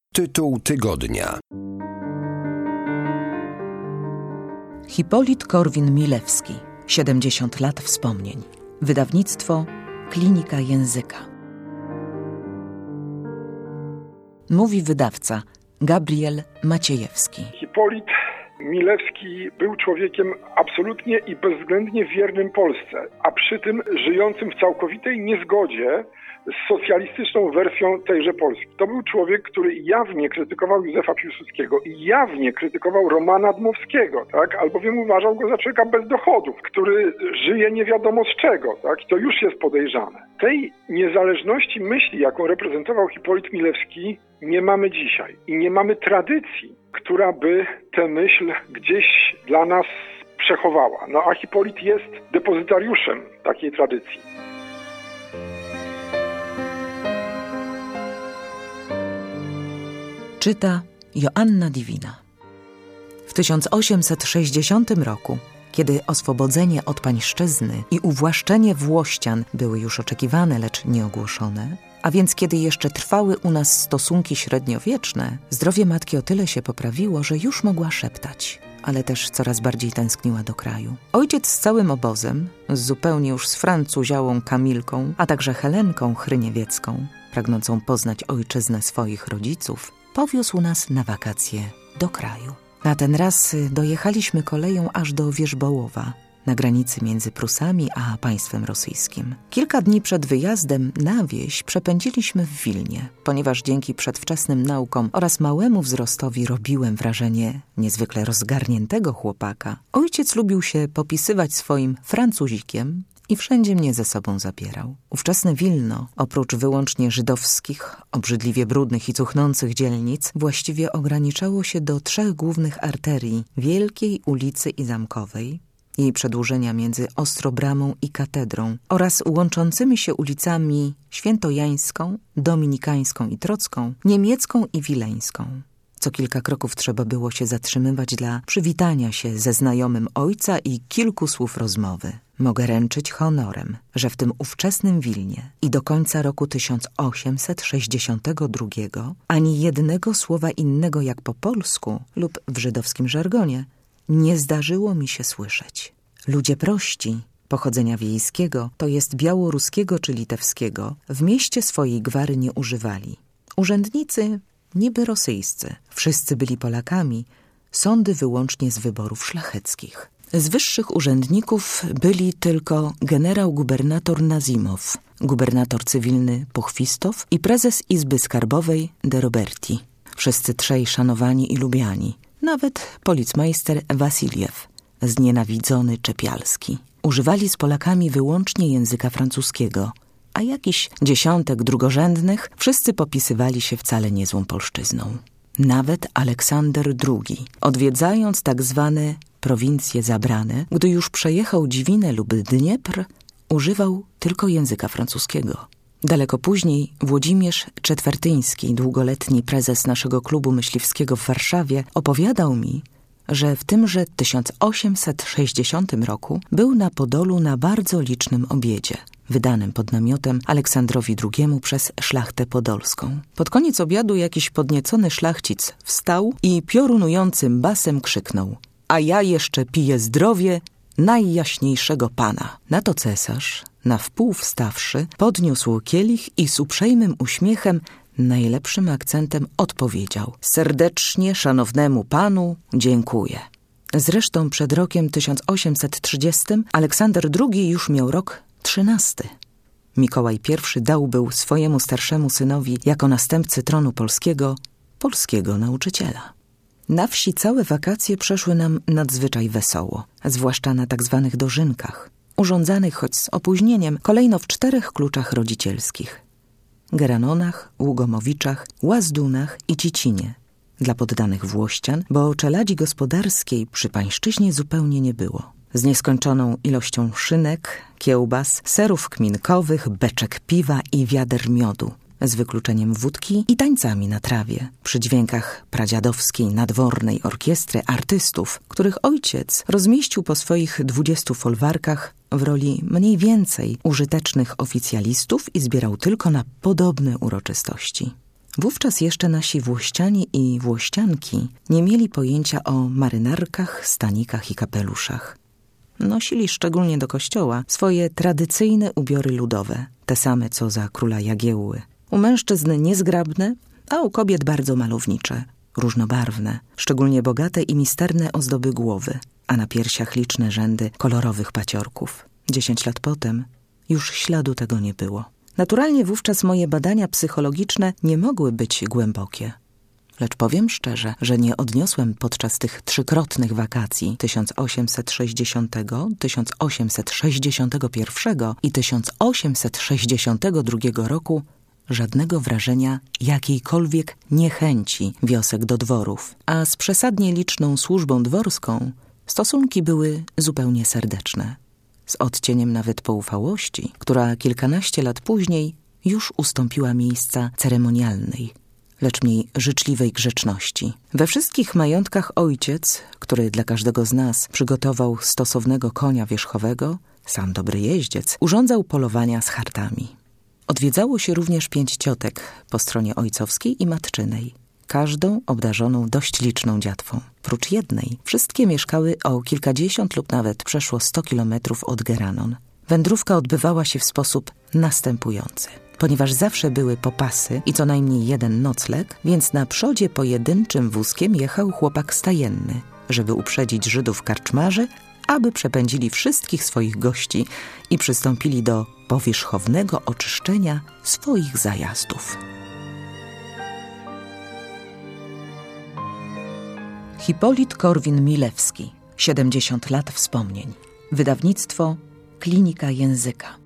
Tytuł tygodnia. Hipolit Korwin-Milewski. 70 lat wspomnień. Wydawnictwo Klinika Języka. Mówi wydawca Gabriel Maciejewski. Hipolit Milewski był człowiekiem absolutnie i bezwzględnie wiernym Polsce, a przy tym żyjącym w całkowitej niezgodzie z socjalistyczną wersją tejże Polski. To był człowiek, który jawnie krytykował Józefa Piłsudskiego i jawnie krytykował Romana Dmowskiego, tak? Albowiem uważał go za człowieka bez dochodów, który żyje nie wiadomo z czego, tak? I to już jest podejrzane. Tej niezależności myśli, jaką reprezentował Hipolit Milewski, nie mamy dzisiaj i nie mamy tradycji, która by tę myśl gdzieś dla nas przechowała. No a Hipolit jest depozytariuszem takiej tradycji. Czyta Joanna Divina. W 1860 roku, kiedy oswobodzenie od pańszczyzny i uwłaszczenie Włościan były już oczekiwane, lecz nieogłoszone, a więc kiedy jeszcze trwały u nas stosunki średniowieczne, zdrowie matki o tyle się poprawiło, że już mogła szeptać, ale też coraz bardziej tęskniła do kraju. Ojciec z całym obozem, zupełnie już z Francuziałą Kamilką, a także Helenką Chryniewiecką, pragnącą poznać ojczyznę swoich rodziców, powiózł nas na wakacje do kraju. Na ten raz dojechaliśmy koleją aż do Wierzbołowa, na granicy między Prusami a państwem rosyjskim. Kilka dni przed wyjazdem na wieś przepędziliśmy w Wilnie, ponieważ dzięki przedwczesnym naukom oraz małemu wzrostowi robiłem wrażenie niezwykle rozgarniętego chłopaka. Ojciec lubił się popisywać swoim Francuzikiem i wszędzie mnie ze sobą zabierał. Ówczesne Wilno, oprócz wyłącznie żydowskich, obrzydliwie brudnych i cuchnących dzielnic, właściwie ograniczało się do 3 głównych arterii: Wielkiej, Ulicy i Zamkowej, jej przedłużenia między Ostrobramą i Katedrą oraz łączącymi się ulicami Świętojańską, Dominikańską i Trocką, Niemiecką i Wileńską. Co kilka kroków trzeba było się zatrzymywać dla przywitania się ze znajomym ojca i kilku słów rozmowy. Mogę ręczyć honorem, że w tym ówczesnym Wilnie i do końca roku 1862 ani jednego słowa innego jak po polsku lub w żydowskim żargonie nie zdarzyło mi się słyszeć. Ludzie prości, pochodzenia wiejskiego, to jest białoruskiego czy litewskiego, w mieście swojej gwary nie używali. Urzędnicy niby rosyjscy, wszyscy byli Polakami, sądy wyłącznie z wyborów szlacheckich. Z wyższych urzędników byli tylko generał-gubernator Nazimow, gubernator cywilny Puchwistow i prezes Izby Skarbowej de Roberti. Wszyscy 3 szanowani i lubiani. Nawet policmeister Wasiliew, znienawidzony Czepialski. Używali z Polakami wyłącznie języka francuskiego, a jakiś dziesiątek drugorzędnych wszyscy popisywali się wcale niezłą polszczyzną. Nawet Aleksander II, odwiedzając tak zwane prowincje zabrane, gdy już przejechał Dziwinę lub Dniepr, używał tylko języka francuskiego. Daleko później Włodzimierz Czetwertyński, długoletni prezes naszego klubu myśliwskiego w Warszawie, opowiadał mi, że w tymże 1860 roku był na Podolu na bardzo licznym obiedzie, wydanym pod namiotem Aleksandrowi II przez szlachtę podolską. Pod koniec obiadu jakiś podniecony szlachcic wstał i piorunującym basem krzyknął: „A ja jeszcze piję zdrowie najjaśniejszego pana”. Na to cesarz, na wpół wstawszy, podniósł kielich i z uprzejmym uśmiechem, najlepszym akcentem odpowiedział: „Serdecznie szanownemu panu dziękuję”. Zresztą przed rokiem 1830 Aleksander II już miał rok 13. Mikołaj I dał był swojemu starszemu synowi jako następcy tronu polskiego nauczyciela. Na wsi całe wakacje przeszły nam nadzwyczaj wesoło, zwłaszcza na tak zwanych dożynkach, urządzanych choć z opóźnieniem kolejno w 4 kluczach rodzicielskich: Geranonach, Ługomowiczach, Łazdunach i Cicinie. Dla poddanych Włościan, bo czeladzi gospodarskiej przy pańszczyźnie zupełnie nie było. Z nieskończoną ilością szynek, kiełbas, serów kminkowych, beczek piwa i wiader miodu, z wykluczeniem wódki i tańcami na trawie, przy dźwiękach pradziadowskiej nadwornej orkiestry artystów, których ojciec rozmieścił po swoich 20 folwarkach w roli mniej więcej użytecznych oficjalistów i zbierał tylko na podobne uroczystości. Wówczas jeszcze nasi włościanie i włościanki nie mieli pojęcia o marynarkach, stanikach i kapeluszach. Nosili szczególnie do kościoła swoje tradycyjne ubiory ludowe, te same co za króla Jagiełły. U mężczyzn niezgrabne, a u kobiet bardzo malownicze, różnobarwne, szczególnie bogate i misterne ozdoby głowy, a na piersiach liczne rzędy kolorowych paciorków. 10 lat potem już śladu tego nie było. Naturalnie wówczas moje badania psychologiczne nie mogły być głębokie. Lecz powiem szczerze, że nie odniosłem podczas tych trzykrotnych wakacji 1860, 1861 i 1862 roku żadnego wrażenia jakiejkolwiek niechęci wiosek do dworów, a z przesadnie liczną służbą dworską stosunki były zupełnie serdeczne, z odcieniem nawet poufałości, która kilkanaście lat później już ustąpiła miejsca ceremonialnej, lecz mniej życzliwej grzeczności. We wszystkich majątkach ojciec, który dla każdego z nas przygotował stosownego konia wierzchowego, sam dobry jeździec, urządzał polowania z hartami. Odwiedzało się również 5 ciotek po stronie ojcowskiej i matczynej, każdą obdarzoną dość liczną dziatwą. Prócz jednej, wszystkie mieszkały o kilkadziesiąt lub nawet przeszło 100 kilometrów od Geranon. Wędrówka odbywała się w sposób następujący. Ponieważ zawsze były popasy i co najmniej jeden nocleg, więc na przodzie pojedynczym wózkiem jechał chłopak stajenny, żeby uprzedzić Żydów karczmarzy, aby przepędzili wszystkich swoich gości i przystąpili do powierzchownego oczyszczenia swoich zajazdów. Hipolit Korwin-Milewski, 70 lat wspomnień. Wydawnictwo Klinika Języka.